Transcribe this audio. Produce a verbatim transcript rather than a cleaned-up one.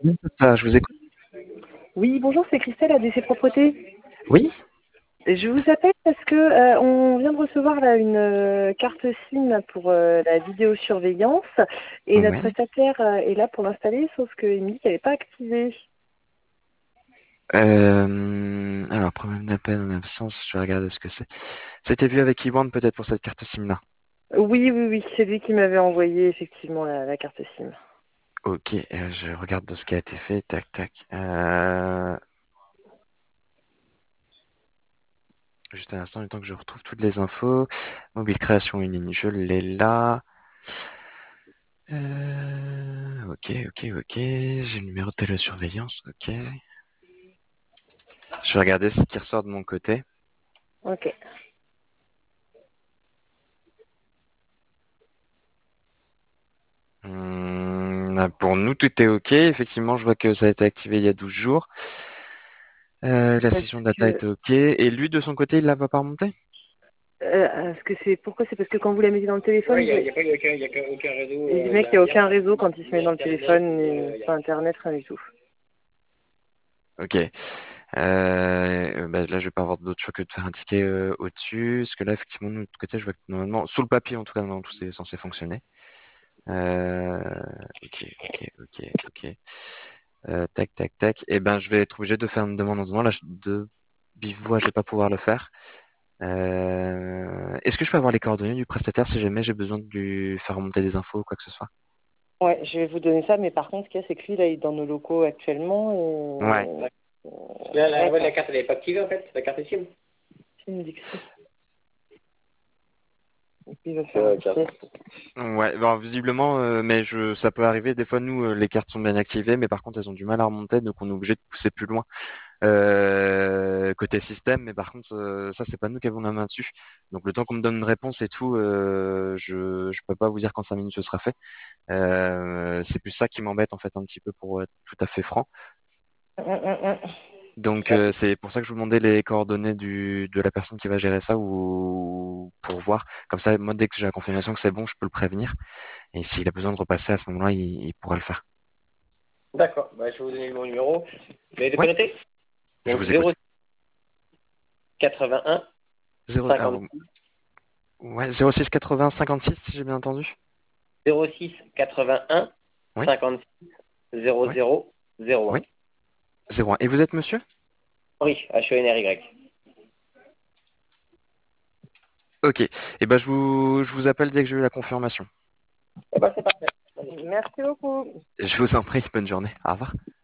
Oui, c'est ça, je vous écoute. Oui, bonjour, c'est Christelle à D C Propreté. Oui? Je vous appelle parce que euh, on vient de recevoir là une euh, carte SIM là, pour euh, la vidéosurveillance et notre Ouais. prestataire euh, est là pour l'installer, sauf qu'il me dit qu'elle n'est pas activée. Euh, alors, problème d'appel en absence, je vais regarder ce que c'est. C'était vu avec Iwan peut-être pour cette carte SIM-là. Oui, oui, oui, c'est lui qui m'avait envoyé effectivement la, la carte SIM. Ok, euh, je regarde de ce qui a été fait. Tac, tac. Euh, juste un instant, le temps que je retrouve toutes les infos. Mobile création une ligne, je l'ai là. Euh, ok, ok, ok. J'ai le numéro de télésurveillance. Ok. Je vais regarder ce qui ressort de mon côté. Ok. Hum, pour nous, tout est ok. Effectivement, je vois que ça a été activé il y a douze jours. Euh, la Parce session data que, était ok. Et lui, de son côté, il la va pas remonter? euh, parce que c'est pourquoi c'est parce que quand vous la mettez dans le téléphone, il Ouais, n'y n'y a, y a pas y a aucun, y a aucun aucun réseau. a, Euh, mec, y il n'y a a rien. aucun réseau quand il se met Ni dans le internet, téléphone, ni ni euh, y a pas rien. internet, rien du tout. Ok. Euh, bah, là, je vais pas avoir d'autre choix que de faire un ticket euh, au-dessus. Parce que là, effectivement, de notre côté, je vois que normalement, sous le papier, en tout cas, normalement, tout est censé fonctionner. Euh, ok, ok, ok, ok. Euh, tac, tac, tac. Et ben, je vais être obligé de faire une demande en ce moment. Là, je- de vive voix, je vais pas pouvoir le faire. Euh, est-ce que je peux avoir les coordonnées du prestataire si jamais j'ai besoin de lui faire remonter des infos ou quoi que ce soit? Ouais, je vais vous donner ça, mais par contre, ce qu'il y a, c'est que lui, là, il est dans nos locaux actuellement. Ouais. Et... Là, la, ouais, la carte, elle n'est pas activée, en fait, la carte SIM. Il me dit que si. Et puis, il va faire un test. Ouais, bon, visiblement, euh, mais je, ça peut arriver. Des fois, nous, euh, les cartes sont bien activées, mais par contre, elles ont du mal à remonter, donc on est obligé de pousser plus loin euh, côté système. Mais par contre, euh, ça, c'est pas nous qui avons la main dessus. Donc, le temps qu'on me donne une réponse et tout, euh, je, je peux pas vous dire quand cinq minutes ce sera fait. Euh, c'est plus ça qui m'embête en fait un petit peu pour être tout à fait franc. Hum, hum, hum. Donc, euh, c'est pour ça que je vous demandais les coordonnées du, de la personne qui va gérer ça ou pour voir. Comme ça, moi, dès que j'ai la confirmation que c'est bon, je peux le prévenir. Et s'il a besoin de repasser à ce moment-là, il, il pourra le faire. D'accord, bah, je vais vous donner mon numéro. Vous avez de quoi Ouais, noter? je Donc vous zéro écoute. quatre-vingt-un Zéro, alors, cinquante ouais, zéro six quatre-vingts cinquante-six, si j'ai bien entendu. zéro six quatre-vingt-un Oui, cinquante-six zéro oui, zéro zéro un. oui. Zéro un. Et vous êtes monsieur? Oui, H E N R Y. Ok. Et ben, je vous, je vous appelle dès que j'ai eu la confirmation. Eh ben, c'est parfait. Merci beaucoup. Je vous en prie, bonne journée. Au revoir.